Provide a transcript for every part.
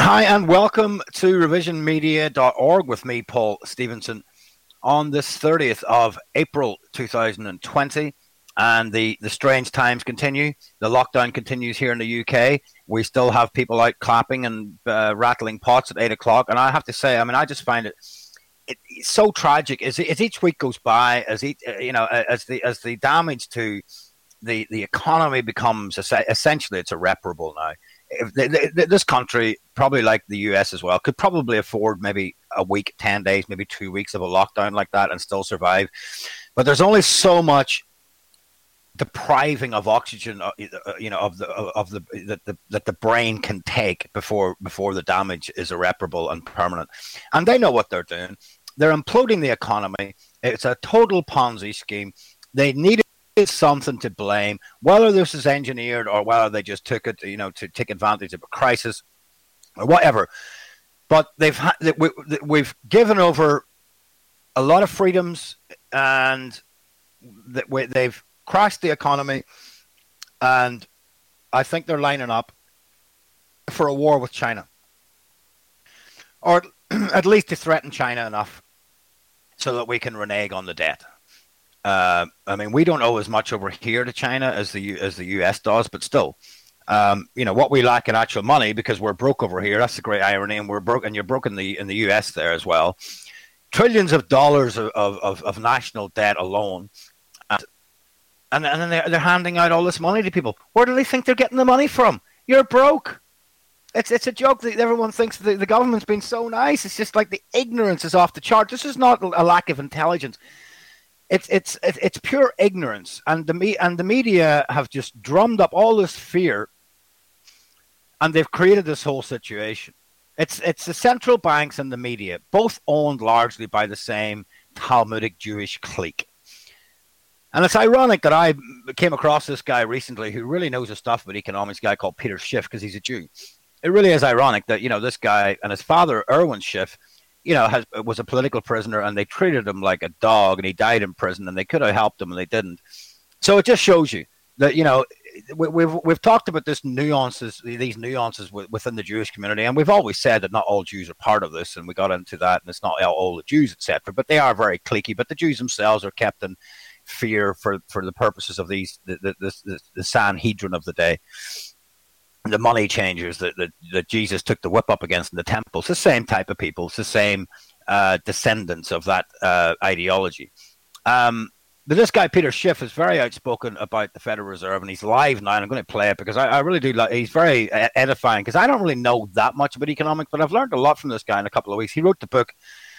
Hi, and welcome to revisionmedia.org with me, Paul Stevenson, on this 30th of April 2020. And the strange times continue. The lockdown continues here in the UK. We still have people out clapping and rattling pots at 8 o'clock. And I have to say, I just find it's so tragic as each week goes by, as the damage to the economy becomes essentially it's irreparable now. This country, probably like the US as well, could probably afford maybe a week, 10 days, maybe 2 weeks of a lockdown like that and still survive. But there's only so much depriving of oxygen, that the brain can take before the damage is irreparable and permanent. And they know what they're doing. They're imploding the economy. It's a total Ponzi scheme. They need something to blame, whether this is engineered or whether they just took it, to take advantage of a crisis or whatever. But we've given over a lot of freedoms, and they've crashed the economy. And I think they're lining up for a war with China, or at least to threaten China enough so that we can renege on the debt. We don't owe as much over here to China as the US does, but still, what we lack in actual money, because we're broke over here. That's the great irony, and we're broke, and you're broke in the US there as well. Trillions of dollars of national debt alone, and then they're handing out all this money to people. Where do they think they're getting the money from? You're broke. It's a joke that everyone thinks the government's been so nice. It's just like the ignorance is off the chart. This is not a lack of intelligence. It's pure ignorance, and the media have just drummed up all this fear, and they've created this whole situation. It's the central banks and the media, both owned largely by the same Talmudic Jewish clique. And it's ironic that I came across this guy recently who really knows his stuff about economics, a guy called Peter Schiff, because he's a Jew. It really is ironic that this guy and his father, Erwin Schiff, was a political prisoner, and they treated him like a dog, and he died in prison, and they could have helped him, and they didn't. So it just shows you that we've talked about these nuances within the Jewish community, and we've always said that not all Jews are part of this, and we got into that, and it's not all the Jews, etc. But they are very cliquey. But the Jews themselves are kept in fear for the purposes of the Sanhedrin of the day. The money changers that Jesus took the whip up against in the temple. It's the same type of people. It's the same descendants of that ideology. But this guy, Peter Schiff, is very outspoken about the Federal Reserve, and he's live now, and I'm going to play it because I really do like. He's very edifying, because I don't really know that much about economics, but I've learned a lot from this guy in a couple of weeks. He wrote the book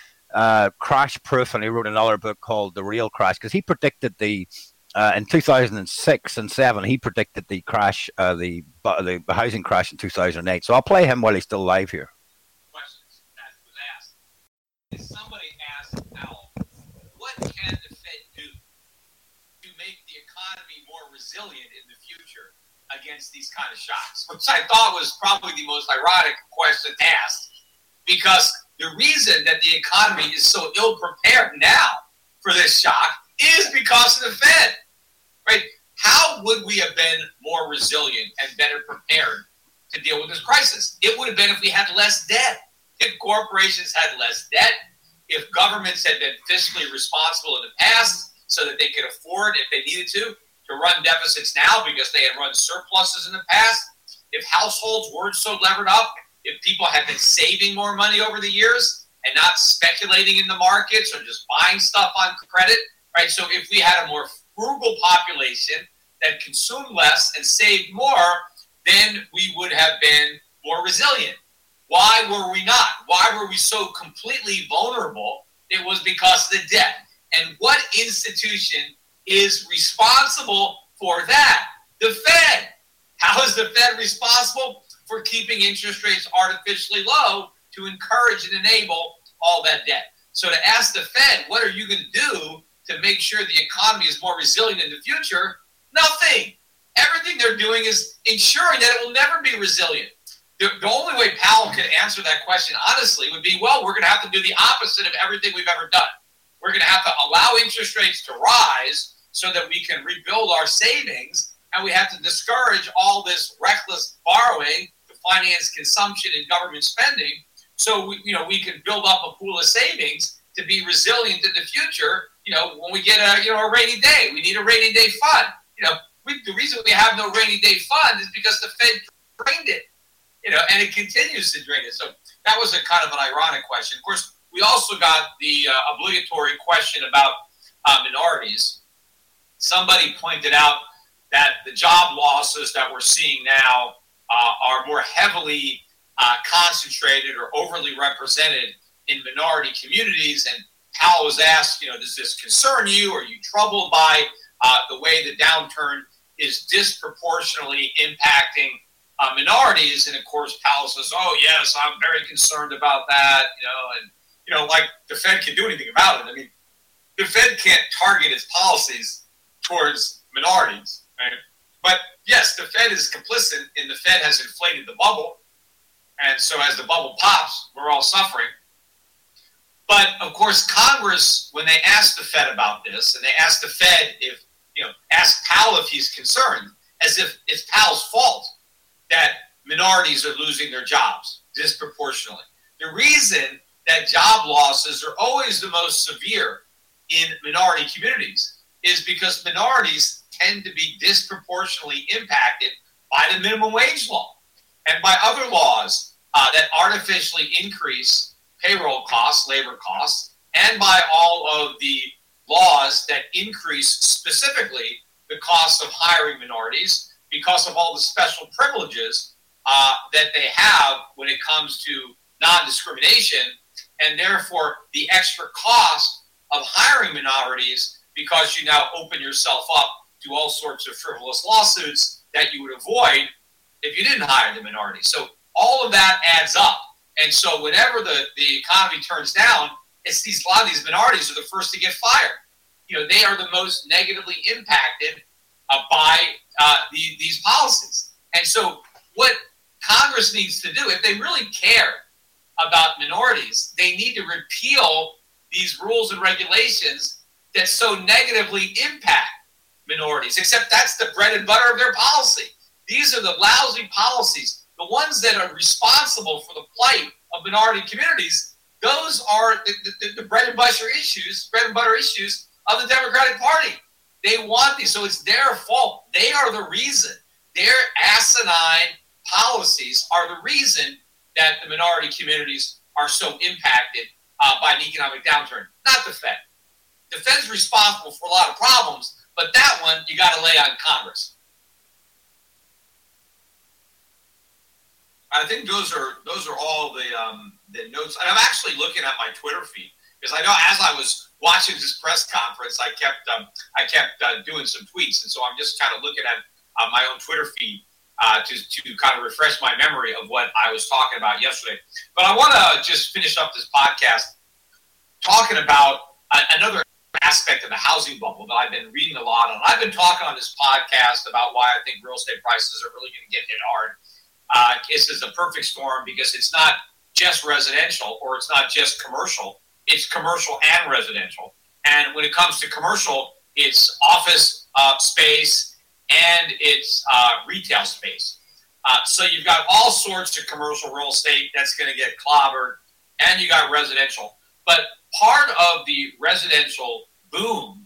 Crash Proof, and he wrote another book called The Real Crash, because he predicted in 2006 and 7, he predicted the crash, the housing crash in 2008. So I'll play him while he's still live here. Questions that was asked. Somebody asked Al, what can the Fed do to make the economy more resilient in the future against these kind of shocks? Which I thought was probably the most ironic question asked, because the reason that the economy is so ill prepared now for this shock is because of the Fed, right? How would we have been more resilient and better prepared to deal with this crisis? It would have been if we had less debt, if corporations had less debt, if governments had been fiscally responsible in the past so that they could afford, if they needed to run deficits now because they had run surpluses in the past, if households weren't so levered up, if people had been saving more money over the years and not speculating in the markets or just buying stuff on credit, right? So if we had a more frugal population that consumed less and saved more, then we would have been more resilient. Why were we not? Why were we so completely vulnerable? It was because of the debt. And what institution is responsible for that? The Fed. How is the Fed responsible for keeping interest rates artificially low to encourage and enable all that debt? So to ask the Fed, what are you going to do to make sure the economy is more resilient in the future? Nothing. Everything they're doing is ensuring that it will never be resilient. The only way Powell could answer that question honestly would be, well, we're going to have to do the opposite of everything we've ever done. We're going to have to allow interest rates to rise so that we can rebuild our savings, and we have to discourage all this reckless borrowing to finance consumption and government spending, so we can build up a pool of savings to be resilient in the future. When we get a rainy day, we need a rainy day fund. The reason we have no rainy day fund is because the Fed drained it, and it continues to drain it. So that was a kind of an ironic question. Of course, we also got the obligatory question about minorities. Somebody pointed out that the job losses that we're seeing now are more heavily concentrated or overly represented in minority communities. And Powell was asked, does this concern you? Are you troubled by the way the downturn is disproportionately impacting minorities? And of course, Powell says, "Oh yes, I'm very concerned about that." Like the Fed can do anything about it. I mean, the Fed can't target its policies towards minorities, right? But yes, the Fed is complicit, and the Fed has inflated the bubble, and so as the bubble pops, we're all suffering. But of course, Congress, when they asked the Fed about this, and they asked the Fed ask Powell if he's concerned, as if it's Powell's fault that minorities are losing their jobs disproportionately. The reason that job losses are always the most severe in minority communities is because minorities tend to be disproportionately impacted by the minimum wage law and by other laws that artificially increase payroll costs, labor costs, and by all of the laws that increase specifically the cost of hiring minorities because of all the special privileges that they have when it comes to non-discrimination, and therefore the extra cost of hiring minorities because you now open yourself up to all sorts of frivolous lawsuits that you would avoid if you didn't hire the minority. So all of that adds up. And so whenever the economy turns down, a lot of these minorities are the first to get fired. They are the most negatively impacted by these policies. And so what Congress needs to do, if they really care about minorities, they need to repeal these rules and regulations that so negatively impact minorities, except that's the bread and butter of their policy. These are the lousy policies. The ones that are responsible for the plight of minority communities, those are the bread and butter issues of the Democratic Party. They want these, so it's their fault. They are the reason. Their asinine policies are the reason that the minority communities are so impacted by an economic downturn, not the Fed. The Fed's responsible for a lot of problems, but that one you got to lay on Congress. I think those are all the notes. And I'm actually looking at my Twitter feed because I know as I was watching this press conference, I kept doing some tweets, and so I'm just kind of looking at my own Twitter feed to kind of refresh my memory of what I was talking about yesterday. But I want to just finish up this podcast talking about another aspect of the housing bubble that I've been reading a lot on. I've been talking on this podcast about why I think real estate prices are really going to get hit hard. This is a perfect storm because it's not just residential or it's not just commercial. It's commercial and residential. And when it comes to commercial, it's office space and it's retail space. So you've got all sorts of commercial real estate that's going to get clobbered, and you got residential. But part of the residential boom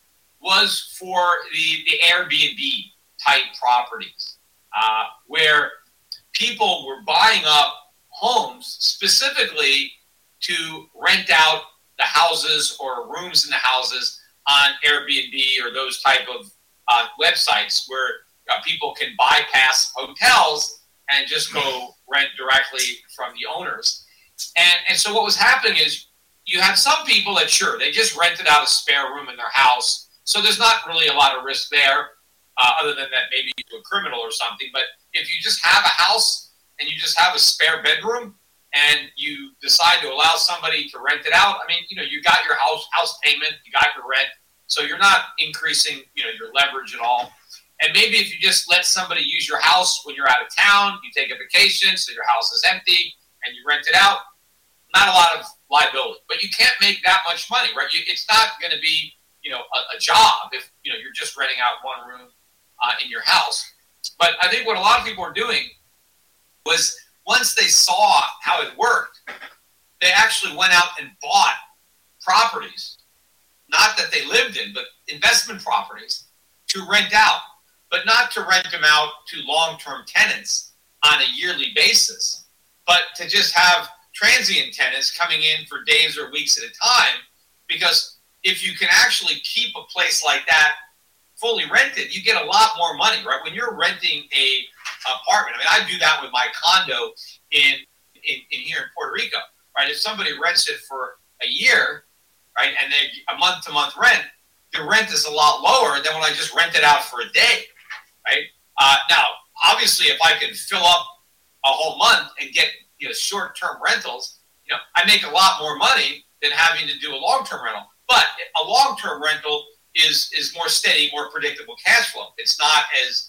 was for the Airbnb type properties, where people were buying up homes specifically to rent out the houses or rooms in the houses on Airbnb or those type of websites where people can bypass hotels and just go rent directly from the owners. And so what was happening is you had some people that, sure, they just rented out a spare room in their house. So there's not really a lot of risk there, other than that maybe to a criminal or something. But if you just have a house and you just have a spare bedroom and you decide to allow somebody to rent it out, I mean, you got your house payment, you got your rent. So you're not increasing, your leverage at all. And maybe if you just let somebody use your house when you're out of town, you take a vacation, so your house is empty, and you rent it out, not a lot of liability. But you can't make that much money, right? It's not going to be, a job if, you're just renting out one room in your house. But I think what a lot of people are doing was once they saw how it worked, they actually went out and bought properties, not that they lived in, but investment properties to rent out, but not to rent them out to long-term tenants on a yearly basis, but to just have transient tenants coming in for days or weeks at a time. Because if you can actually keep a place like that fully rented, you get a lot more money, right? When you're renting a apartment, I mean, I do that with my condo in here in Puerto Rico, right? If somebody rents it for a year, right, and they a month-to-month rent, the rent is a lot lower than when I just rent it out for a day, right? Now, obviously, if I can fill up a whole month and get short-term rentals, I make a lot more money than having to do a long-term rental. But a long-term rental is more steady, more predictable cash flow. It's not as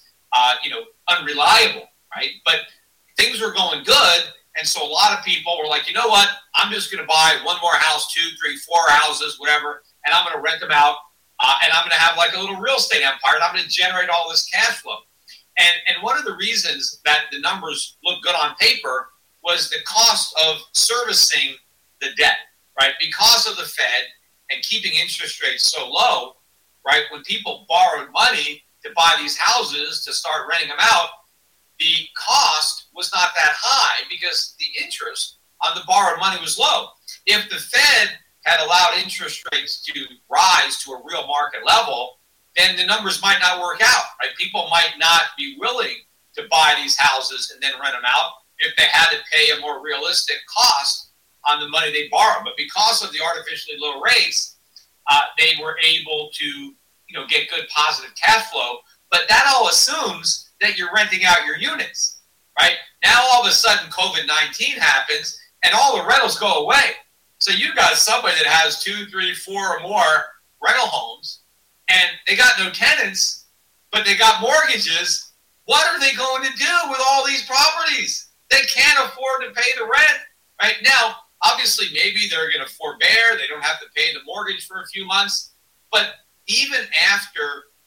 unreliable, right? But things were going good, and so a lot of people were like, you know what? I'm just going to buy one more house, 2, 3, 4 houses, whatever, and I'm going to rent them out, and I'm going to have like a little real estate empire, and I'm going to generate all this cash flow. And one of the reasons that the numbers look good on paper was the cost of servicing the debt, right? Because of the Fed and keeping interest rates so low, right? When people borrowed money to buy these houses to start renting them out, the cost was not that high because the interest on the borrowed money was low. If the Fed had allowed interest rates to rise to a real market level, then the numbers might not work out, right? People might not be willing to buy these houses and then rent them out if they had to pay a more realistic cost on the money they borrowed. But because of the artificially low rates, they were able to, get good positive cash flow. But that all assumes that you're renting out your units, right? Now all of a sudden COVID-19 happens and all the rentals go away. So you've got somebody that has 2, 3, 4 or more rental homes, and they got no tenants, but they got mortgages. What are they going to do with all these properties? They can't afford to pay the rent right now. Obviously, maybe they're going to forbear. They don't have to pay the mortgage for a few months. But even after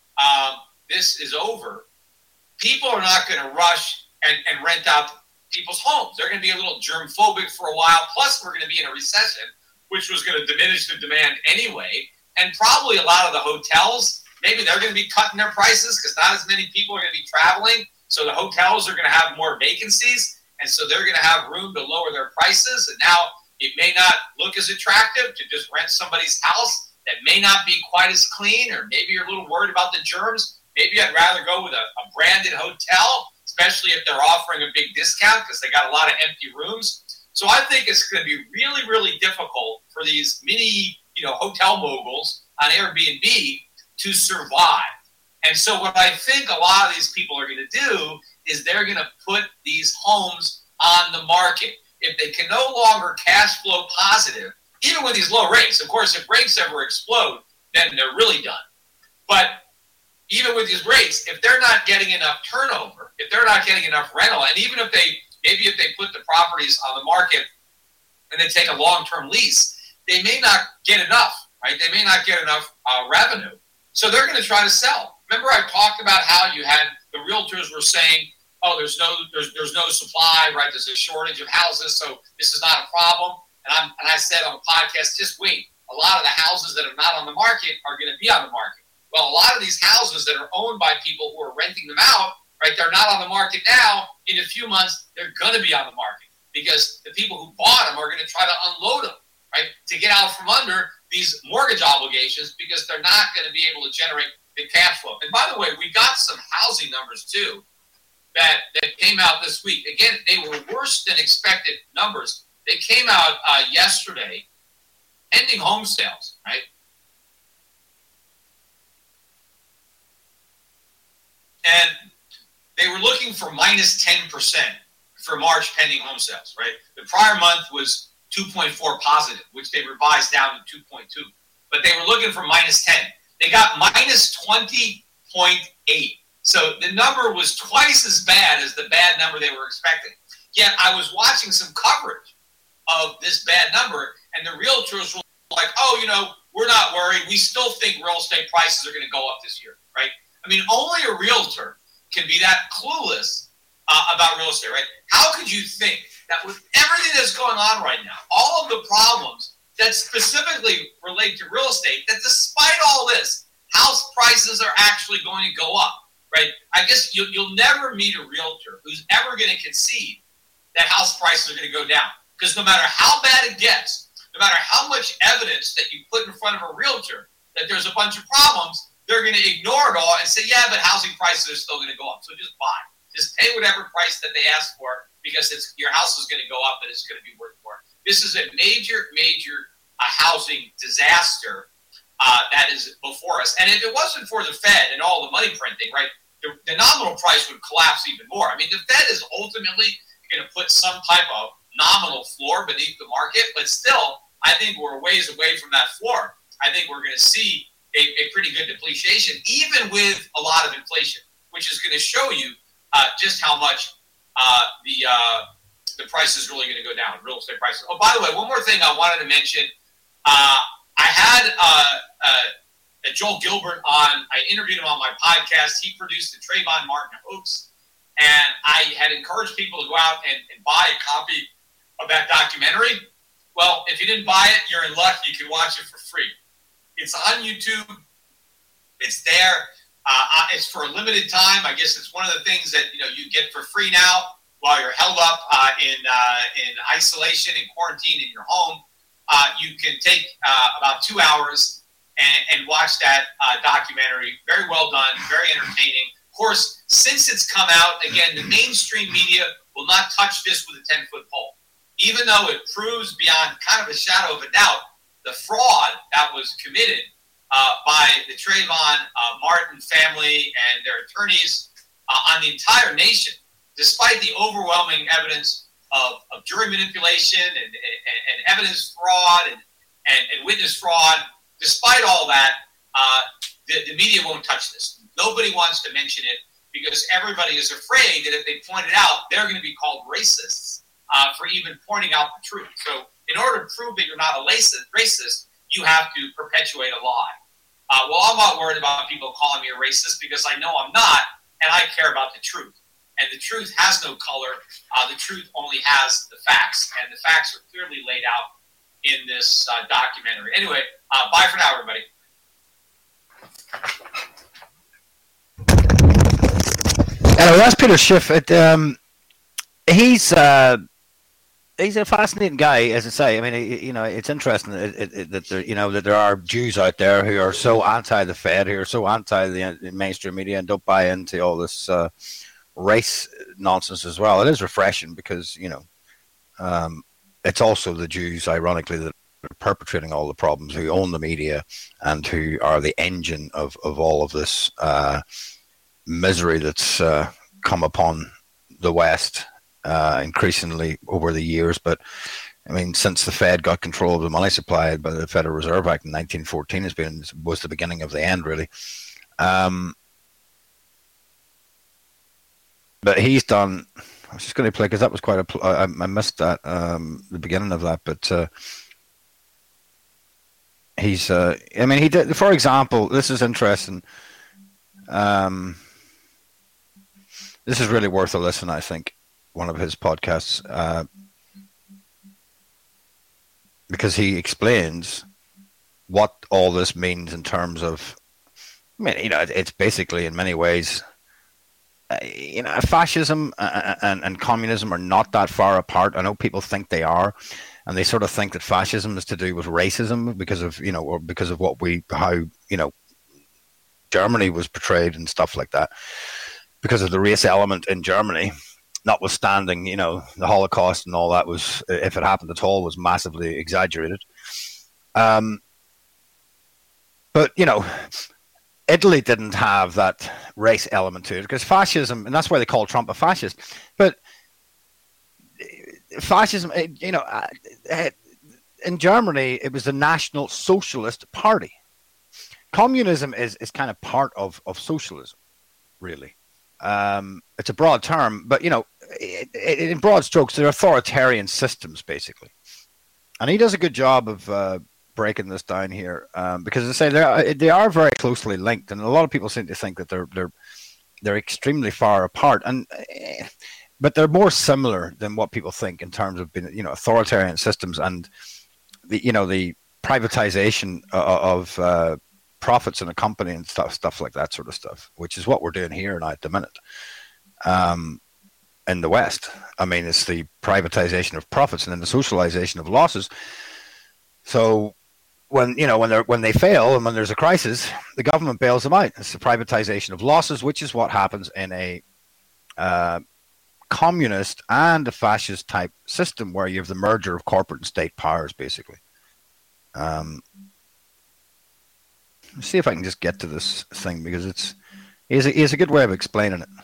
this is over, people are not going to rush and rent out people's homes. They're going to be a little germ-phobic for a while. Plus, we're going to be in a recession, which was going to diminish the demand anyway. And probably a lot of the hotels, maybe they're going to be cutting their prices because not as many people are going to be traveling. So the hotels are going to have more vacancies. And so they're going to have room to lower their prices. And now it may not look as attractive to just rent somebody's house that may not be quite as clean, or maybe you're a little worried about the germs. Maybe I'd rather go with a branded hotel, especially if they're offering a big discount because they got a lot of empty rooms. So I think it's going to be really, really difficult for these mini, hotel moguls on Airbnb to survive. And so what I think a lot of these people are going to do is they're going to put these homes on the market. If they can no longer cash flow positive, even with these low rates, of course, if rates ever explode, then they're really done. But even with these rates, if they're not getting enough turnover, if they're not getting enough rental, and even if they put the properties on the market and they take a long-term lease, they may not get enough, right? They may not get enough revenue. So they're going to try to sell. Remember I talked about how you had the realtors were saying, oh, there's no supply, right? There's a shortage of houses, so this is not a problem. And I said on the podcast, just wait. A lot of the houses that are not on the market are going to be on the market. Well, a lot of these houses that are owned by people who are renting them out, right, they're not on the market now. In a few months, they're going to be on the market because the people who bought them are going to try to unload them, right, to get out from under these mortgage obligations because they're not going to be able to generate the cash flow. And by the way, we got some housing numbers too that came out this week. Again, they were worse than expected numbers. They came out yesterday, ending home sales, right? And they were looking for minus 10% for March pending home sales, right? The prior month was 2.4 positive, which they revised down to 2.2. But they were looking for minus 10. They got minus 20.8. So the number was twice as bad as the bad number they were expecting. Yet I was watching some coverage of this bad number, and the realtors were like, oh, we're not worried. We still think real estate prices are going to go up this year, right? I mean, only a realtor can be that clueless about real estate, right? How could you think that with everything that's going on right now, all of the problems that specifically relate to real estate, that despite all this, house prices are actually going to go up, right? I guess you'll never meet a realtor who's ever going to concede that house prices are going to go down. Because no matter how bad it gets, no matter how much evidence that you put in front of a realtor that there's a bunch of problems, they're going to ignore it all and say, yeah, but housing prices are still going to go up. So just buy. Just pay whatever price that they ask for because your house is going to go up and it's going to be worth more. This is a major, major housing disaster that is before us. And if it wasn't for the Fed and all the money printing, right, the nominal price would collapse even more. I mean, the Fed is ultimately going to put some type of nominal floor beneath the market, but still, I think we're ways away from that floor. I think we're going to see a pretty good depreciation, even with a lot of inflation, which is going to show you just how much the price is really going to go down, real estate prices. Oh, by the way, one more thing I wanted to mention. I had Joel Gilbert on. I interviewed him on my podcast. He produced the Trayvon Martin hoax, and I had encouraged people to go out and buy a copy of that documentary. Well, if you didn't buy it, you're in luck. You can watch it for free. It's on YouTube. It's there. It's for a limited time. I guess it's one of the things that you get for free now while you're held up in isolation and quarantine in your home. You can take about 2 hours and watch that documentary. Very well done. Very entertaining. Of course, since it's come out, again, the mainstream media will not touch this with a 10-foot pole. Even though it proves beyond kind of a shadow of a doubt the fraud that was committed by the Trayvon Martin family and their attorneys on the entire nation, despite the overwhelming evidence of jury manipulation and evidence fraud and witness fraud, despite all that, the media won't touch this. Nobody wants to mention it because everybody is afraid that if they point it out, they're going to be called racists for even pointing out the truth. So in order to prove that you're not a racist, you have to perpetuate a lie. Well, I'm not worried about people calling me a racist because I know I'm not, and I care about the truth. And the truth has no color. The truth only has the facts, and the facts are clearly laid out in this documentary. Anyway, bye for now, everybody. That's Peter Schiff. He's a fascinating guy, as I say. I mean, it's interesting that there are Jews out there who are so anti the Fed, who are so anti the mainstream media, and don't buy into all this race nonsense as well. It is refreshing because it's also the Jews, ironically, that are perpetrating all the problems, who own the media and who are the engine of all of this misery that's come upon the West. Increasingly over the years, but I mean, since the Fed got control of the money supply by the Federal Reserve Act in 1914, was the beginning of the end, really. But he's done. I was just going to play because that was quite a. I missed that the beginning of that, but he's. I mean, he did. For example, this is interesting. This is really worth a listen, I think. One of his podcasts, because he explains what all this means in terms of, I mean, it's basically in many ways, fascism and communism are not that far apart. I know people think they are, and they sort of think that fascism is to do with racism because of, or because of how Germany was portrayed and stuff like that, because of the race element in Germany. Notwithstanding, the Holocaust and all that was, if it happened at all, was massively exaggerated. But, Italy didn't have that race element to it because fascism, and that's why they call Trump a fascist. But fascism, in Germany, it was the National Socialist Party. Communism is kind of part of socialism, really. It's a broad term, but in broad strokes, they're authoritarian systems, basically. And he does a good job of breaking this down here, because as I say, they are very closely linked, and a lot of people seem to think that they're they're extremely far apart, but they're more similar than what people think in terms of being, authoritarian systems and the privatization of profits in a company and stuff like that sort of stuff, which is what we're doing here now at the minute. In the West, I mean, it's the privatization of profits and then the socialization of losses. So when they fail and when there's a crisis, the government bails them out. It's the privatization of losses, which is what happens in a communist and a fascist type system where you have the merger of corporate and state powers, basically. Let's see if I can just get to this thing, because it's a good way of explaining it.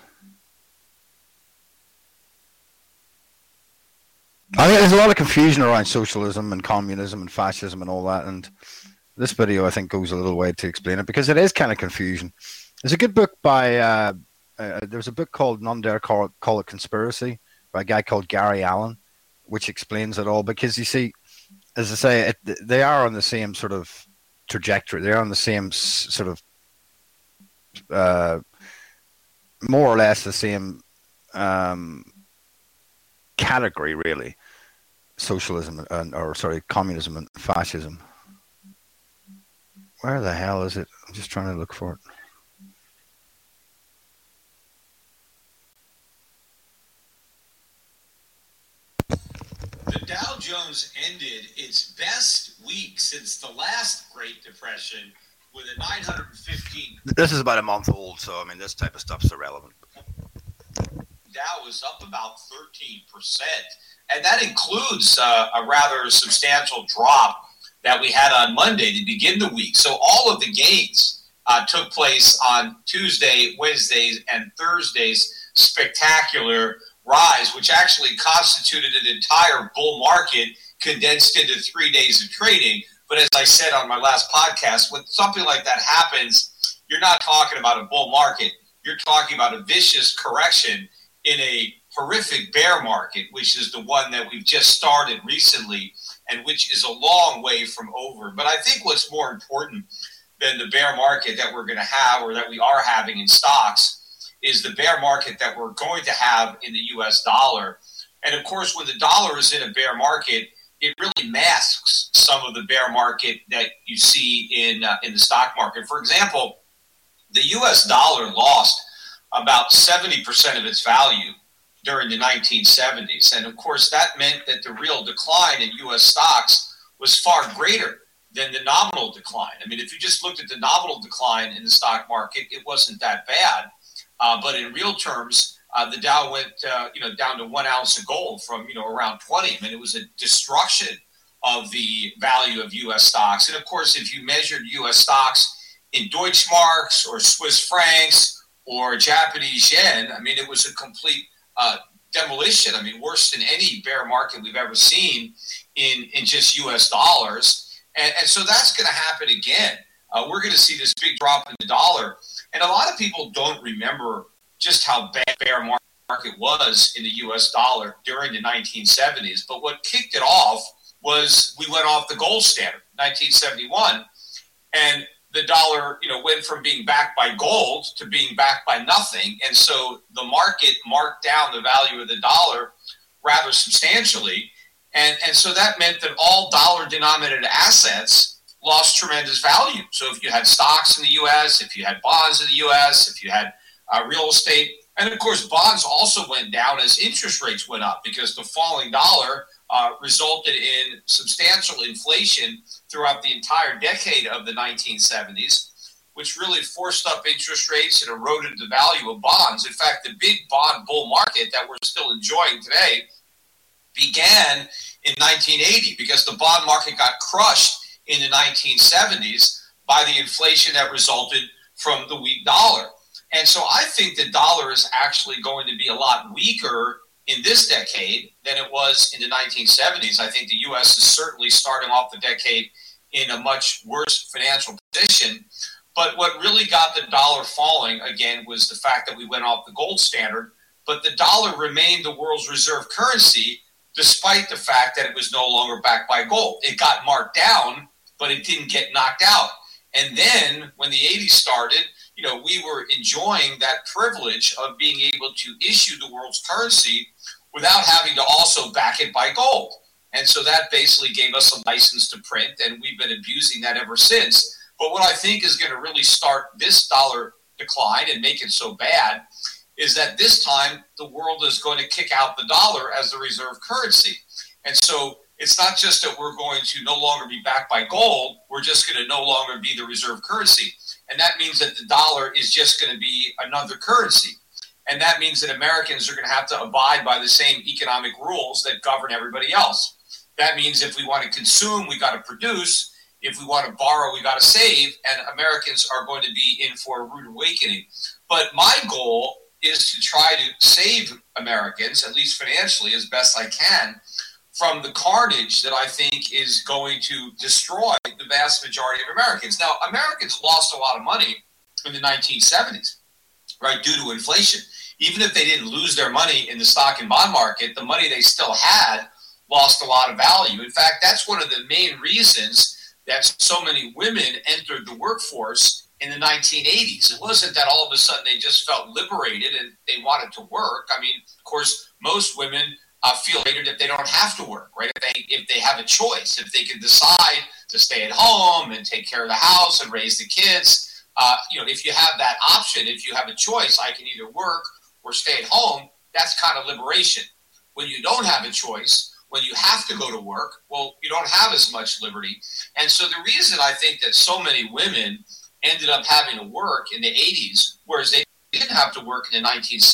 I think there's a lot of confusion around socialism and communism and fascism and all that, and this video I think goes a little way to explain it, because it is kind of confusion. There's a good book by there's a book called None Dare Call It Conspiracy by a guy called Gary Allen, which explains it all, because you see, as I say, they are on the same sort of trajectory. They're on the same sort of more or less the same category, really. Socialism communism and fascism. Where the hell is it? I'm just trying to look for it. The Dow Jones ended its best week since the last Great Depression with a 915. This is about a month old, so I mean, this type of stuff's irrelevant. Dow was up about 13%, and that includes a rather substantial drop that we had on Monday to begin the week. So all of the gains took place on Tuesday, Wednesdays, and Thursday's spectacular rise, which actually constituted an entire bull market condensed into 3 days of trading. But as I said on my last podcast, when something like that happens, you're not talking about a bull market. You're talking about a vicious correction in a horrific bear market, which is the one that we've just started recently and which is a long way from over. But I think what's more important than the bear market that we're going to have, or that we are having in stocks, is the bear market that we're going to have in the U.S. dollar. And of course, when the dollar is in a bear market, it really masks some of the bear market that you see in the stock market. For example, the U.S. dollar lost about 70% of its value during the 1970s. And of course, that meant that the real decline in U.S. stocks was far greater than the nominal decline. I mean, if you just looked at the nominal decline in the stock market, it wasn't that bad. But in real terms, the Dow went down to 1 ounce of gold from around 20. I mean, it was a destruction of the value of U.S. stocks. And of course, if you measured U.S. stocks in Deutschmarks or Swiss francs or Japanese yen, I mean, it was a complete demolition. I mean, worse than any bear market we've ever seen in just U.S. dollars. And so that's going to happen again. We're going to see this big drop in the dollar. And a lot of people don't remember just how bad bear market was in the U.S. dollar during the 1970s. But what kicked it off was we went off the gold standard, 1971. And the dollar, went from being backed by gold to being backed by nothing. And so the market marked down the value of the dollar rather substantially. And so that meant that all dollar-denominated assets lost tremendous value. So if you had stocks in the U.S., if you had bonds in the U.S., if you had real estate, and of course bonds also went down as interest rates went up, because the falling dollar resulted in substantial inflation throughout the entire decade of the 1970s, which really forced up interest rates and eroded the value of bonds. In fact, the big bond bull market that we're still enjoying today began in 1980, because the bond market got crushed in the 1970s by the inflation that resulted from the weak dollar. And so I think the dollar is actually going to be a lot weaker in this decade than it was in the 1970s. I think the U.S. is certainly starting off the decade in a much worse financial position. But what really got the dollar falling, again, was the fact that we went off the gold standard. But the dollar remained the world's reserve currency, despite the fact that it was no longer backed by gold. It got marked down, but it didn't get knocked out. And then when the 80s started, we were enjoying that privilege of being able to issue the world's currency without having to also back it by gold. And so that basically gave us a license to print, and we've been abusing that ever since. But what I think is going to really start this dollar decline and make it so bad is that this time the world is going to kick out the dollar as the reserve currency. And so it's not just that we're going to no longer be backed by gold, we're just going to no longer be the reserve currency. And that means that the dollar is just going to be another currency. And that means that Americans are going to have to abide by the same economic rules that govern everybody else. That means if we want to consume, we got to produce. If we want to borrow, we got to save. And Americans are going to be in for a rude awakening. But my goal is to try to save Americans, at least financially, as best I can, from the carnage that I think is going to destroy the vast majority of Americans. Now, Americans lost a lot of money in the 1970s, right, due to inflation. Even if they didn't lose their money in the stock and bond market, the money they still had lost a lot of value. In fact, that's one of the main reasons that so many women entered the workforce in the 1980s. It wasn't that all of a sudden they just felt liberated and they wanted to work. I mean, of course, most women feel liberated if they don't have to work, right? If they have a choice, if they can decide to stay at home and take care of the house and raise the kids. If you have that option, if you have a choice, I can either work or stay at home, that's kind of liberation. When you don't have a choice, when you have to go to work, well, you don't have as much liberty. And so the reason I think that so many women ended up having to work in the 80s, whereas they didn't have to work in the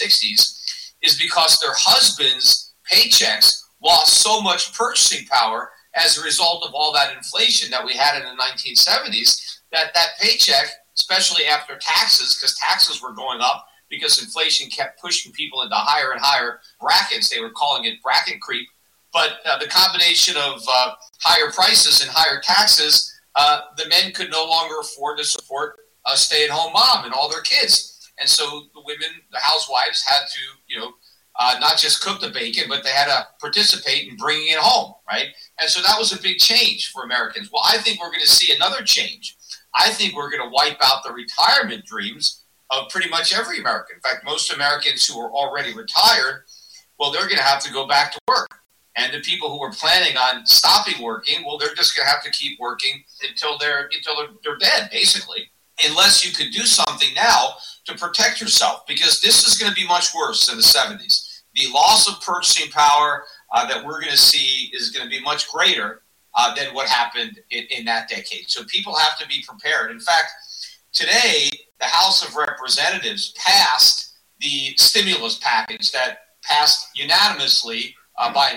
1960s, is because their husbands' paychecks lost so much purchasing power as a result of all that inflation that we had in the 1970s, that paycheck, especially after taxes, because taxes were going up because inflation kept pushing people into higher and higher brackets. They were calling it bracket creep. But the combination of higher prices and higher taxes, the men could no longer afford to support a stay-at-home mom and all their kids. And so the women, the housewives, had to, not just cook the bacon, but they had to participate in bringing it home, right? And so that was a big change for Americans. Well, I think we're going to see another change. I think we're going to wipe out the retirement dreams of pretty much every American. In fact, most Americans who are already retired, well, they're going to have to go back to work. And the people who are planning on stopping working, well, they're just going to have to keep working until they're dead, basically, unless you could do something now to protect yourself, because this is going to be much worse than the 70s. The loss of purchasing power that we're going to see is going to be much greater than what happened in that decade. So people have to be prepared. In fact, today, the House of Representatives passed the stimulus package that passed unanimously by a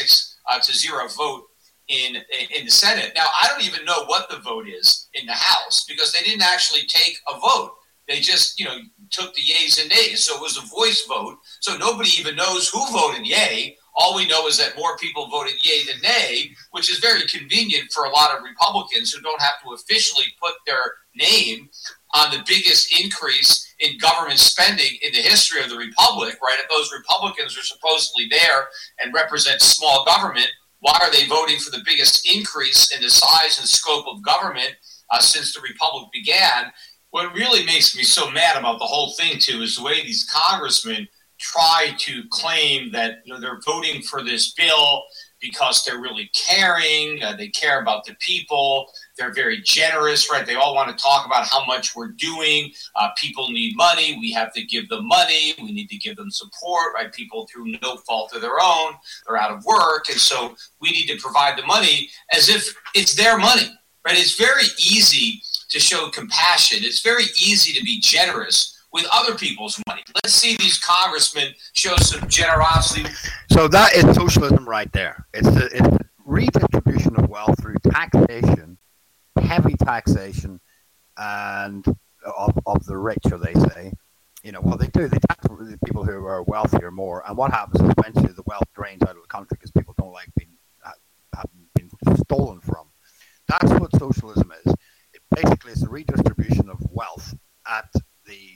96-0 vote in the Senate. Now, I don't even know what the vote is in the House because they didn't actually take a vote. They just, took the yays and nays. So it was a voice vote. So nobody even knows who voted yay. All we know is that more people voted yay than nay, which is very convenient for a lot of Republicans who don't have to officially put their name on the biggest increase in government spending in the history of the Republic, right? If those Republicans are supposedly there and represent small government, why are they voting for the biggest increase in the size and scope of government since the Republic began? What really makes me so mad about the whole thing, too, is the way these congressmen try to claim that they're voting for this bill because they're really caring, they care about the people, they're very generous, right? They all want to talk about how much we're doing. People need money, we have to give them money, we need to give them support, right? People through no fault of their own, they're out of work, and so we need to provide the money as if it's their money, right? It's very easy to show compassion. It's very easy to be generous with other people's money. Let's see these congressmen show some generosity. So that is socialism right there. It's the redistribution of wealth through taxation, heavy taxation, and of the rich, or they say. What they do, they tax the people who are wealthier more, and what happens is eventually the wealth drains out of the country because people don't like having been stolen from. That's what socialism is. It basically is the redistribution of wealth at the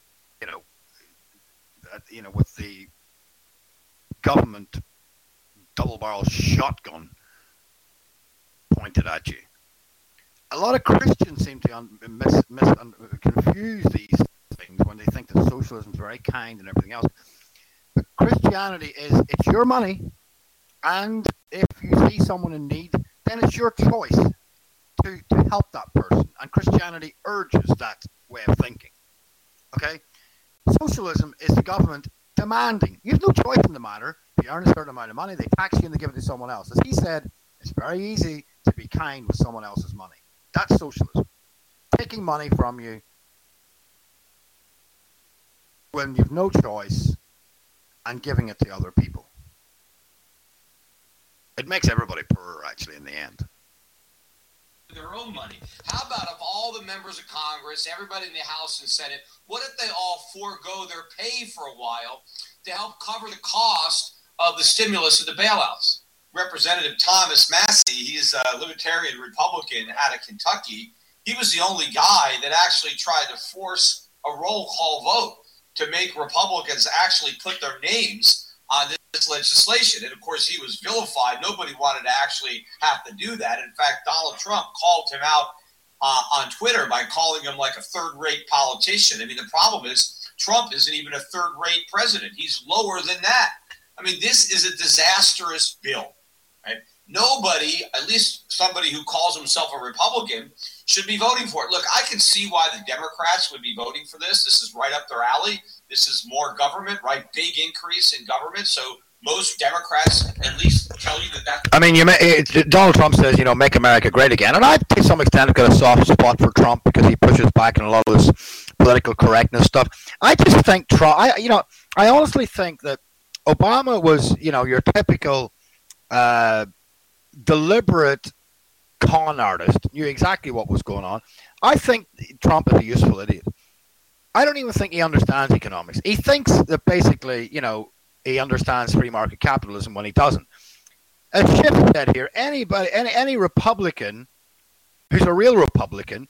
with the government double-barrel shotgun pointed at you. a lot of Christians seem to confuse these things when they think that socialism is very kind and everything else. But Christianity is, it's your money, and if you see someone in need, then it's your choice to help that person. And Christianity urges that way of thinking. Okay? Socialism is the government demanding. You have no choice in the matter. If you earn a certain amount of money, they tax you and they give it to someone else. As he said, it's very easy to be kind with someone else's money. That's socialism. Taking money from you when you've no choice and giving it to other people. It makes everybody poorer, actually, in the end. Their own money. How about if all the members of Congress, everybody in the House and Senate, what if they all forego their pay for a while to help cover the cost of the stimulus and the bailouts? Representative Thomas Massie, he's a Libertarian Republican out of Kentucky. He was the only guy that actually tried to force a roll call vote to make Republicans actually put their names on this legislation. And of course, he was vilified. Nobody wanted to actually have to do that. In fact, Donald Trump called him out on Twitter by calling him like a third-rate politician. I mean, the problem is Trump isn't even a third-rate president. He's lower than that. I mean, this is a disastrous bill, right? Nobody, at least somebody who calls himself a Republican, should be voting for it. Look, I can see why the Democrats would be voting for this. This is right up their alley. This is more government, right? Big increase in government. So most Democrats at least tell you that. I mean, Donald Trump says, make America great again. And I, to some extent, have got a soft spot for Trump because he pushes back on a lot of this political correctness stuff. I just think Trump, I honestly think that Obama was, your typical deliberate con artist, knew exactly what was going on. I think Trump is a useful idiot. I don't even think he understands economics. He thinks that basically, he understands free market capitalism when he doesn't. As Schiff said here, any Republican who's a real Republican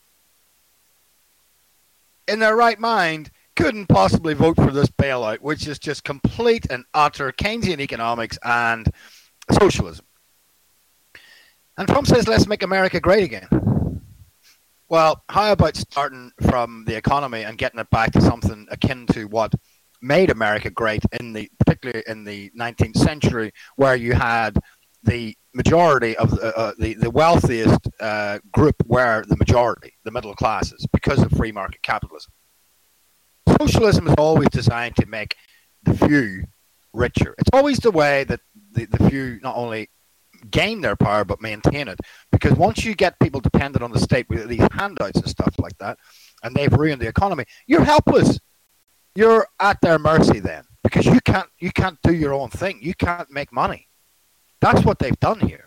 in their right mind couldn't possibly vote for this bailout, which is just complete and utter Keynesian economics and socialism. And Trump says, let's make America great again. Well, how about starting from the economy and getting it back to something akin to what made America great, particularly in the 19th century, where you had the majority of the wealthiest group were the majority, the middle classes, because of free market capitalism. Socialism is always designed to make the few richer. It's always the way that the few not only gain their power but maintain it, because once you get people dependent on the state with these handouts and stuff like that, and they've ruined the economy, you're helpless. You're at their mercy then, because you can't do your own thing. You can't make money. That's what they've done here.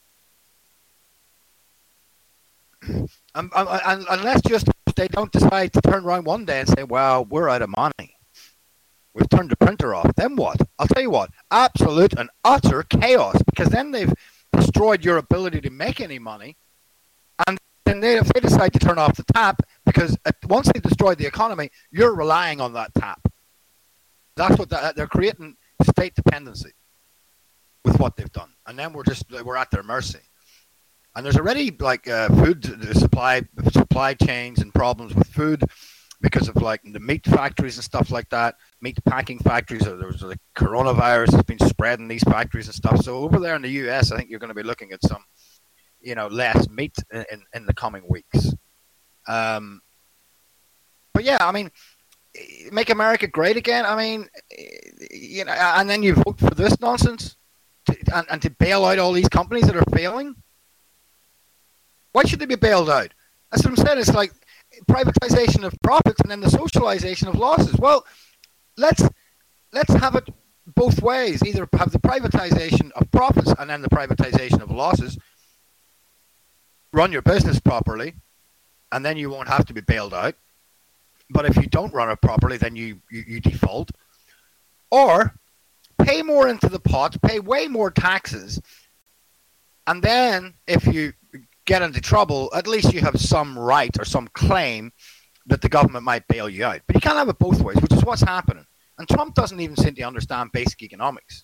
And unless just they don't decide to turn around one day and say, well, we're out of money, we've turned the printer off, then what? I'll tell you what, absolute and utter chaos, because then they've destroyed your ability to make any money. And then if they decide to turn off the tap, because once they destroy the economy, you're relying on that tap. That's what they're creating, state dependency with what they've done. And then we're at their mercy. And there's already food supply chains and problems with food because of the meat factories and stuff like that, meat packing factories. There was the coronavirus has been spread in these factories and stuff. So over there in the US, I think you're going to be looking at some, less meat in the coming weeks. But yeah, I mean, make America great again. I mean, and then you vote for this nonsense and to bail out all these companies that are failing. Why should they be bailed out? That's what I'm saying. It's like privatization of profits and then the socialization of losses. Well, let's have it both ways. Either have the privatization of profits and then the privatization of losses. Run your business properly, and then you won't have to be bailed out. But if you don't run it properly, then you default. Or pay more into the pot, pay way more taxes, and then if you get into trouble, at least you have some right or some claim that the government might bail you out. But you can't have it both ways, which is what's happening. And Trump doesn't even seem to understand basic economics.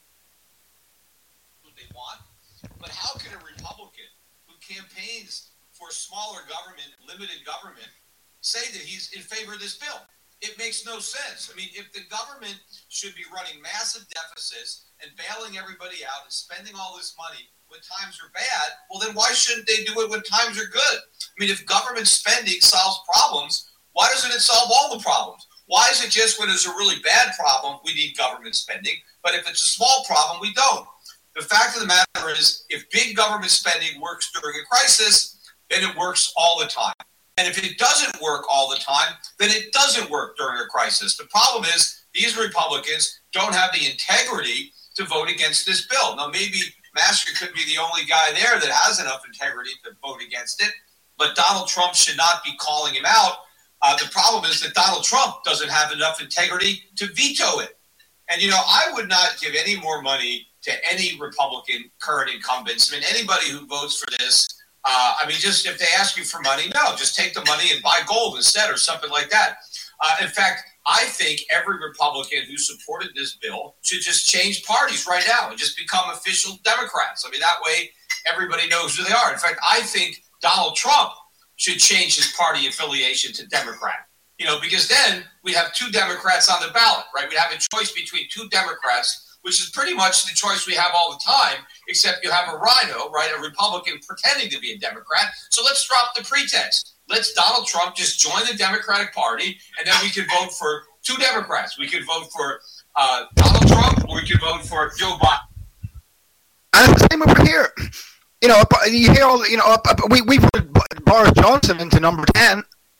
What they want, but how can a Republican who campaigns for smaller government, limited government, say that he's in favor of this bill. It makes no sense. I mean, if the government should be running massive deficits and bailing everybody out and spending all this money when times are bad, well, then why shouldn't they do it when times are good? I mean, if government spending solves problems, why doesn't it solve all the problems? Why is it just when there's a really bad problem, we need government spending, but if it's a small problem, we don't? The fact of the matter is, if big government spending works during a crisis, then it works all the time. And if it doesn't work all the time, then it doesn't work during a crisis. The problem is these Republicans don't have the integrity to vote against this bill. Now, maybe Master could be the only guy there that has enough integrity to vote against it, but Donald Trump should not be calling him out. The problem is that Donald Trump doesn't have enough integrity to veto it. And, you know, I would not give any more money to any Republican current incumbents. I mean, anybody who votes for this, just if they ask you for money, no, just take the money and buy gold instead or something like that. In fact, I think every Republican who supported this bill should just change parties right now and just become official Democrats. I mean, that way everybody knows who they are. In fact, I think Donald Trump should change his party affiliation to Democrat, you know, because then we'd have two Democrats on the ballot, right? We'd have a choice between two Democrats, which is pretty much the choice we have all the time, except you have a rhino, right, a Republican pretending to be a Democrat. So let's drop the pretense. Let's Donald Trump just join the Democratic Party, and then we could vote for two Democrats. We could vote for Donald Trump, or we could vote for Joe Biden. And it's the same over here. You know, you hear all, you know, we put Boris Johnson into number 10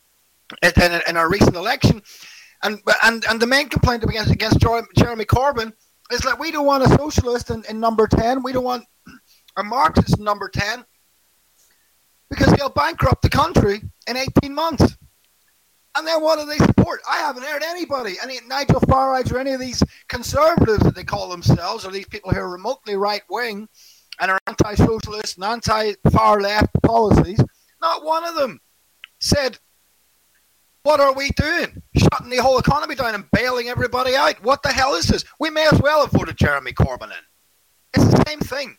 in our recent election, and the main complaint against Jeremy Corbyn is that we don't want a socialist in number 10. We don't want a Marxist in number 10 because he'll bankrupt the country in 18 months. And then what do they support? I haven't heard anybody, any Nigel Farage or any of these conservatives that they call themselves, or these people who are remotely right-wing and are anti-socialist and anti-far left policies. Not one of them said, what are we doing? Shutting the whole economy down and bailing everybody out. What the hell is this? We may as well have voted Jeremy Corbyn in. It's the same thing.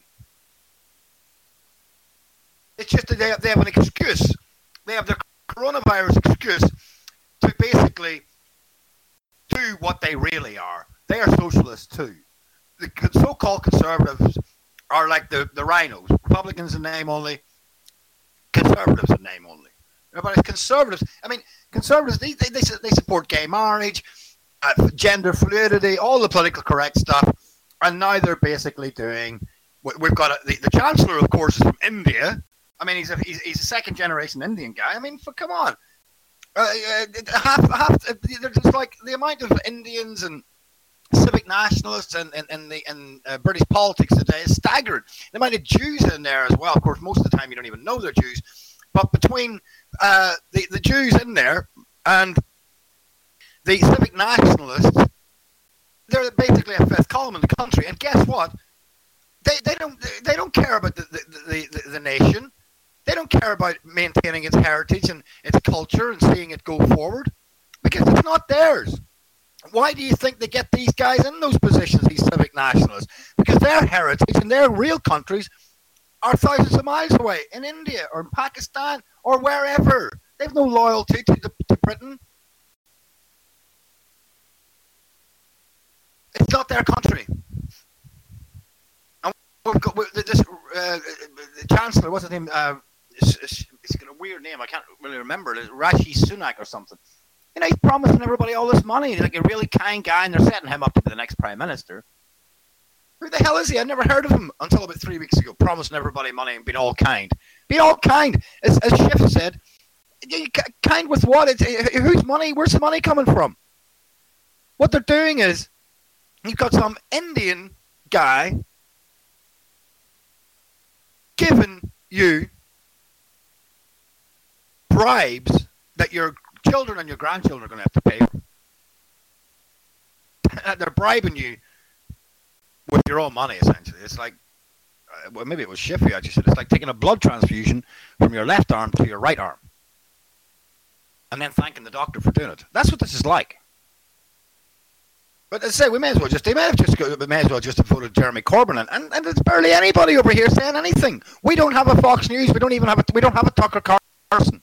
It's just that they have an excuse. They have their coronavirus excuse to basically do what they really are. They are socialists too. The so-called conservatives are like the rhinos. Republicans in name only. Conservatives in name only. Everybody's conservatives. I mean, conservatives, they support gay marriage, gender fluidity, all the political correct stuff. And now they're basically doing, we've got the Chancellor, of course, is from India. I mean, he's a second generation Indian guy. I mean, come on. There's like the amount of Indians and civic nationalists in British politics today is staggering. The amount of Jews in there as well. Of course, most of the time you don't even know they're Jews. But between the Jews in there and the civic nationalists, they're basically a fifth column in the country. And guess what? They don't care about the nation. They don't care about maintaining its heritage and its culture and seeing it go forward because it's not theirs. Why do you think they get these guys in those positions, these civic nationalists? Because their heritage and their real countries are thousands of miles away in India or in Pakistan or wherever. They have no loyalty to Britain. It's not their country. And we've got this Chancellor, what's his name? It's got a weird name. I can't really remember it. It's Rishi Sunak or something. You know, he's promising everybody all this money. He's like a really kind guy, and they're setting him up to be the next prime minister. Who the hell is he? I never heard of him until about 3 weeks ago, promising everybody money and being all kind. Being all kind. As Schiff said, kind with what? Whose money? Where's the money coming from? What they're doing is, you've got some Indian guy giving you bribes that your children and your grandchildren are going to have to pay for. They're bribing you with your own money, essentially. It's like, well, maybe it was Schiff who actually said it's like taking a blood transfusion from your left arm to your right arm and then thanking the doctor for doing it. That's what this is like. But as I say, they may as well just have voted Jeremy Corbyn, and there's barely anybody over here saying anything. We don't have a Fox News. We don't have a Tucker Carlson.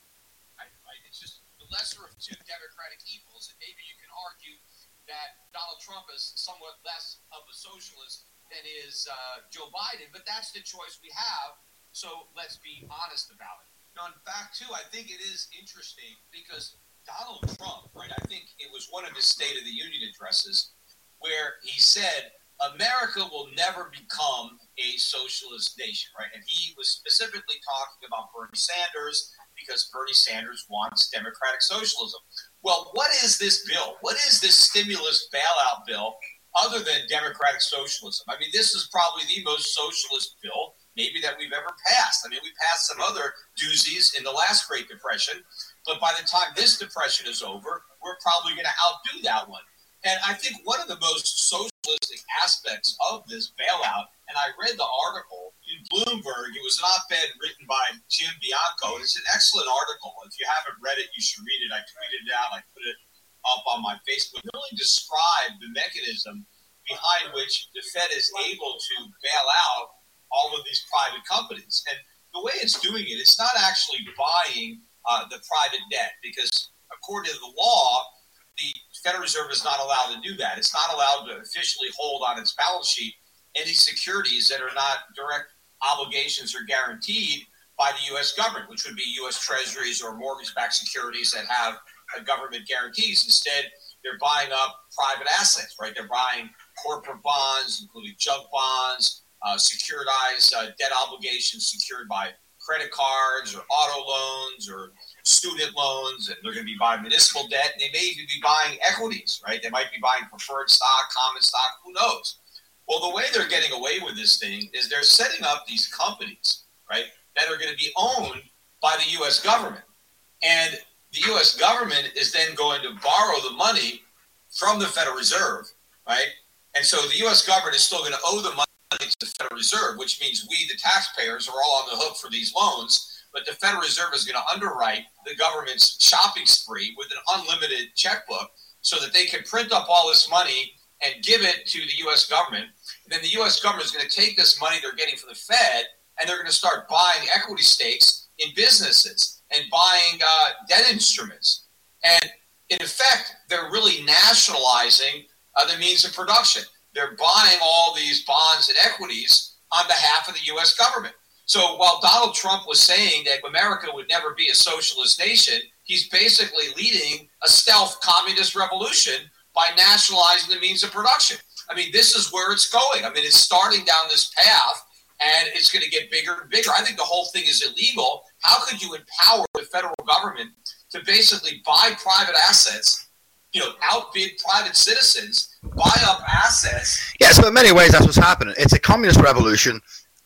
It's just the lesser of two democratic evils, and maybe you can argue that Donald Trump is somewhat less of a socialist than is Joe Biden, but that's the choice we have. So let's be honest about it. Now, in fact, too, I think it is interesting because Donald Trump, right? I think it was one of his State of the Union addresses where he said America will never become a socialist nation, right? And he was specifically talking about Bernie Sanders because Bernie Sanders wants democratic socialism. Well, what is this bill? What is this stimulus bailout bill other than democratic socialism? I mean, this is probably the most socialist bill maybe that we've ever passed. I mean, we passed some other doozies in the last Great Depression, but by the time this depression is over, we're probably going to outdo that one. And I think one of the most socialistic aspects of this bailout, and I read the article in Bloomberg, it was an op-ed written by Jim Bianco, and it's an excellent article. If you haven't read it, you should read it. I tweeted it out, I put it up on my Facebook. It really described the mechanism behind which the Fed is able to bail out all of these private companies. And the way it's doing it, it's not actually buying the private debt, because according to the law, the Federal Reserve is not allowed to do that. It's not allowed to officially hold on its balance sheet any securities that are not direct obligations or guaranteed by the U.S. government, which would be U.S. Treasuries or mortgage-backed securities that have government guarantees. Instead, they're buying up private assets, right? They're buying corporate bonds, including junk bonds, securitized debt obligations secured by credit cards or auto loans or student loans, and they're going to be buying municipal debt, and they may even be buying equities, right? They might be buying preferred stock, common stock, who knows? Well, the way they're getting away with this thing is they're setting up these companies, right, that are going to be owned by the U.S. government. And the U.S. government is then going to borrow the money from the Federal Reserve, right? And so the U.S. government is still going to owe the money to the Federal Reserve, which means we, the taxpayers, are all on the hook for these loans. But the Federal Reserve is going to underwrite the government's shopping spree with an unlimited checkbook so that they can print up all this money and give it to the U.S. government. And then the U.S. government is going to take this money they're getting from the Fed, and they're going to start buying equity stakes in businesses and buying debt instruments. And in effect, they're really nationalizing the means of production. They're buying all these bonds and equities on behalf of the U.S. government. So while Donald Trump was saying that America would never be a socialist nation, he's basically leading a stealth communist revolution by nationalizing the means of production. I mean, this is where it's going. I mean, it's starting down this path, and it's going to get bigger and bigger. I think the whole thing is illegal. How could you empower the federal government to basically buy private assets, outbid private citizens, buy up assets? Yeah, so in many ways, that's what's happening. It's a communist revolution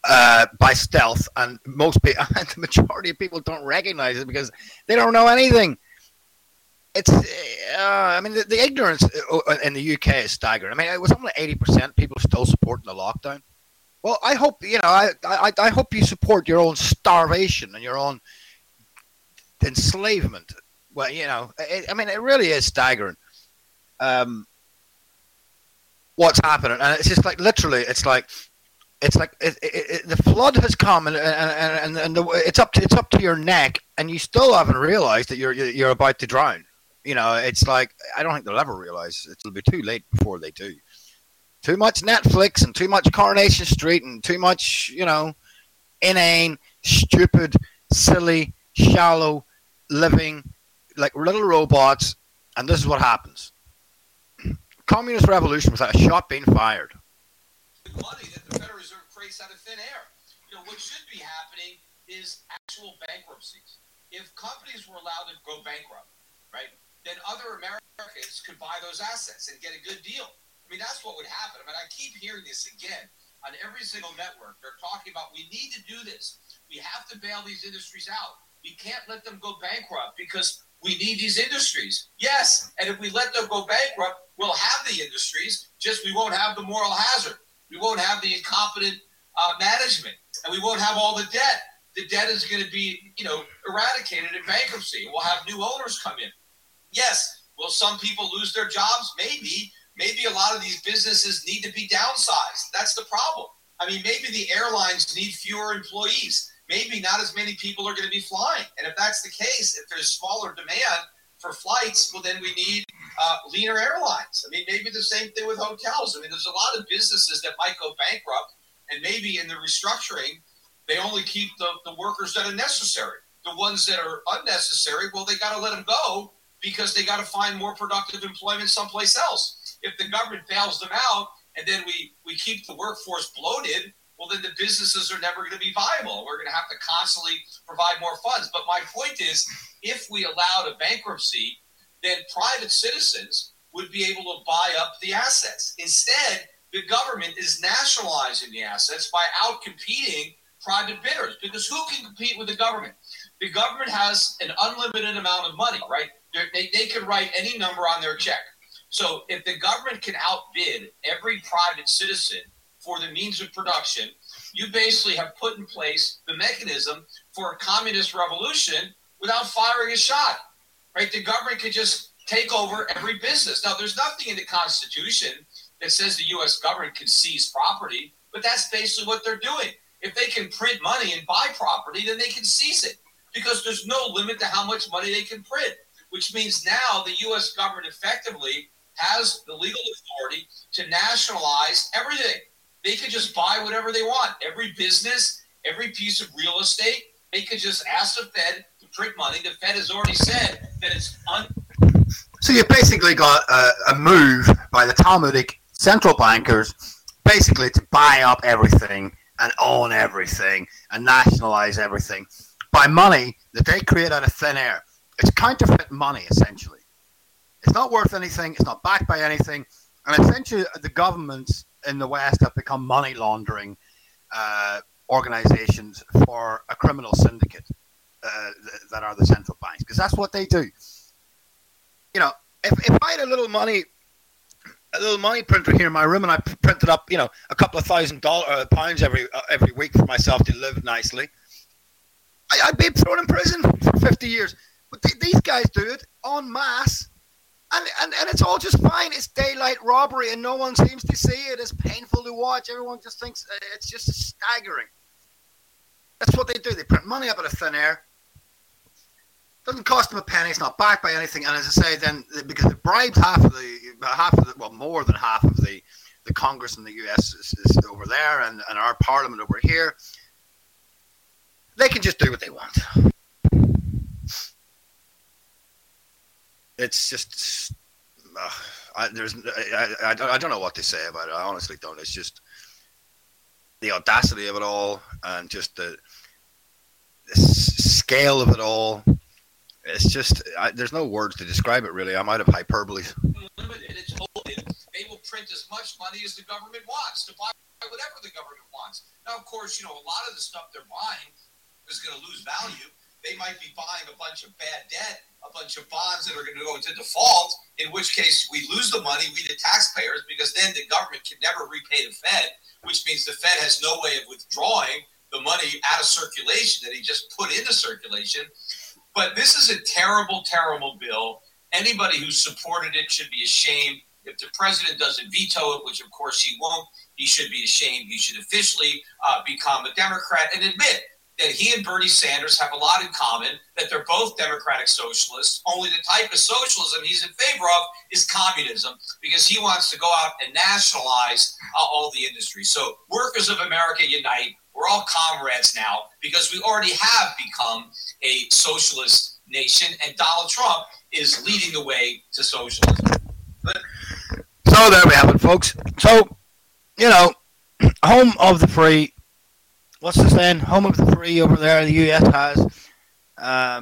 by stealth, and most people, the majority of people don't recognize it because they don't know anything. It's, I mean, the ignorance in the UK is staggering. I mean, it was only 80% people still supporting the lockdown. Well, I hope, I hope you support your own starvation and your own enslavement. Well, I mean, it really is staggering. What's happening, and it's just like literally, it's like the flood has come, and it's up to your neck, and you still haven't realized that you're about to drown. It's like I don't think they'll ever realize. It'll be too late before they do. Too much Netflix and too much Coronation Street and too much, inane, stupid, silly, shallow living like little robots, and this is what happens. Communist revolution without a shot being fired. The money that the Federal Reserve creates out of thin air. What should be happening is actual bankruptcies. If companies were allowed to go bankrupt, right, then other Americans could buy those assets and get a good deal. I mean, that's what would happen. I mean, I keep hearing this again on every single network. They're talking about we need to do this. We have to bail these industries out. We can't let them go bankrupt because we need these industries. Yes, and if we let them go bankrupt, we'll have the industries, just we won't have the moral hazard. We won't have the incompetent management, and we won't have all the debt. The debt is going to be, eradicated in bankruptcy. We'll have new owners come in. Yes, will some people lose their jobs? Maybe. maybe a lot of these businesses need to be downsized. That's the problem. I mean, maybe the airlines need fewer employees. Maybe not as many people are going to be flying. And if that's the case, if there's smaller demand for flights, well, then we need leaner airlines. I mean, maybe the same thing with hotels. I mean, there's a lot of businesses that might go bankrupt, and maybe in the restructuring, they only keep the workers that are necessary. The ones that are unnecessary, well, they got to let them go because they got to find more productive employment someplace else. If the government bails them out and then we keep the workforce bloated, well, then the businesses are never going to be viable. We're going to have to constantly provide more funds. But my point is, if we allowed a bankruptcy, then private citizens would be able to buy up the assets. Instead, the government is nationalizing the assets by out-competing private bidders. Because who can compete with the government? The government has an unlimited amount of money, right? They can write any number on their check. So if the government can outbid every private citizen for the means of production, you basically have put in place the mechanism for a communist revolution without firing a shot, right? The government could just take over every business. Now, there's nothing in the Constitution that says the U.S. government can seize property, but that's basically what they're doing. If they can print money and buy property, then they can seize it because there's no limit to how much money they can print, which means now the U.S. government effectively has the legal authority to nationalize everything. They could just buy whatever they want. Every business, every piece of real estate, they could just ask the Fed to print money. The Fed has already said that it's So you basically got a move by the Talmudic central bankers basically to buy up everything and own everything and nationalize everything by money that they create out of thin air. It's counterfeit money, essentially. It's not worth anything. It's not backed by anything. And essentially, the governments in the West have become money laundering organizations for a criminal syndicate that are the central banks, because that's what they do. You know, if I had a little money printer here in my room and I printed up, a couple of £1,000 every week for myself to live nicely, I'd be thrown in prison for 50 years. But these guys do it en masse. And it's all just fine. It's daylight robbery, and no one seems to see it. It's painful to watch. Everyone just thinks it's just staggering. That's what they do. They print money up out of thin air. Doesn't cost them a penny. It's not backed by anything. And as I say, then because it bribes more than half of the Congress in the U.S. is over there, and our Parliament over here, they can just do what they want. It's just, I don't know what to say about it. I honestly don't. It's just the audacity of it all, and just the scale of it all. It's just, there's no words to describe it, really. I'm out of hyperbole. Limited. It's open. They will print as much money as the government wants to buy whatever the government wants. Now, of course, a lot of the stuff they're buying is going to lose value. They might be buying a bunch of bad debt, a bunch of bonds that are going to go into default, in which case we lose the money, we the taxpayers, because then the government can never repay the Fed, which means the Fed has no way of withdrawing the money out of circulation that he just put into circulation. But this is a terrible, terrible bill. Anybody who supported it should be ashamed. If the president doesn't veto it, which of course he won't, he should be ashamed. He should officially become a Democrat and admit that he and Bernie Sanders have a lot in common, that they're both democratic socialists, only the type of socialism he's in favor of is communism, because he wants to go out and nationalize all the industry. So workers of America unite. We're all comrades now, because we already have become a socialist nation, and Donald Trump is leading the way to socialism. So there we have it, folks. So, home of the free. What's the saying? Home of the free over there. The U.S. has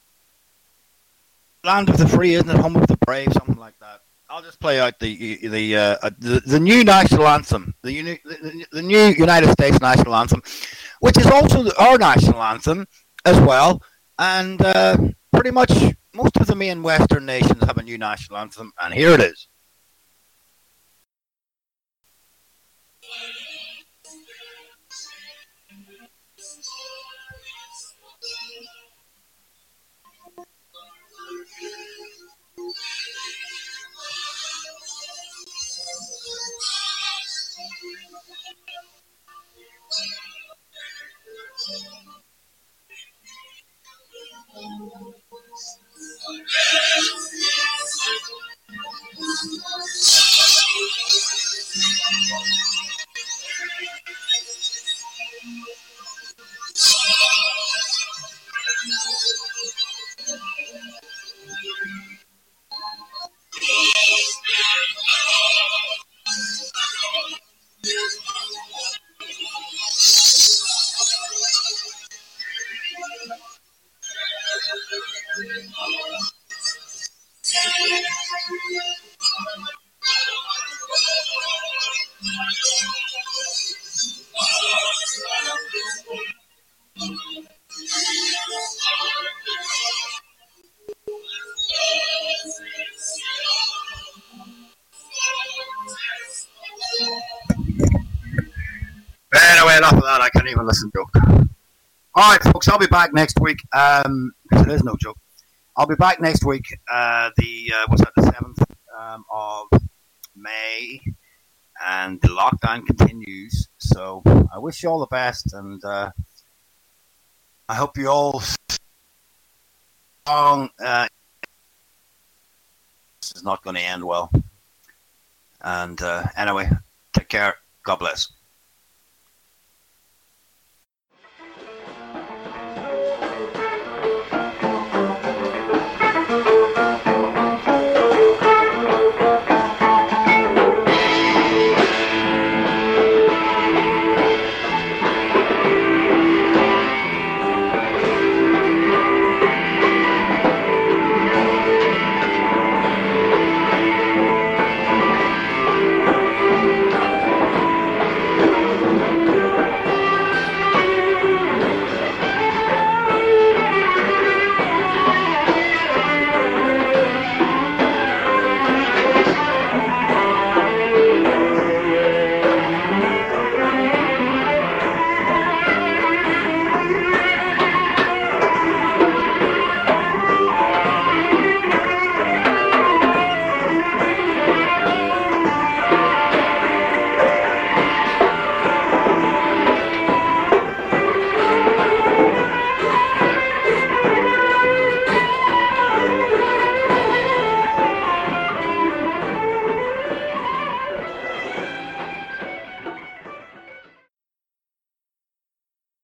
land of the free, isn't it? Home of the brave, something like that. I'll just play out the new national anthem, the new United States national anthem, which is also our national anthem as well. And pretty much most of the main Western nations have a new national anthem, and here it is. Anyway, enough of that. I can't even listen to it. All right, folks. I'll be back next week. It is no joke. I'll be back next week. The 7th of May, and the lockdown continues. So I wish you all the best, and I hope you all strong. This is not going to end well. And anyway, take care. God bless.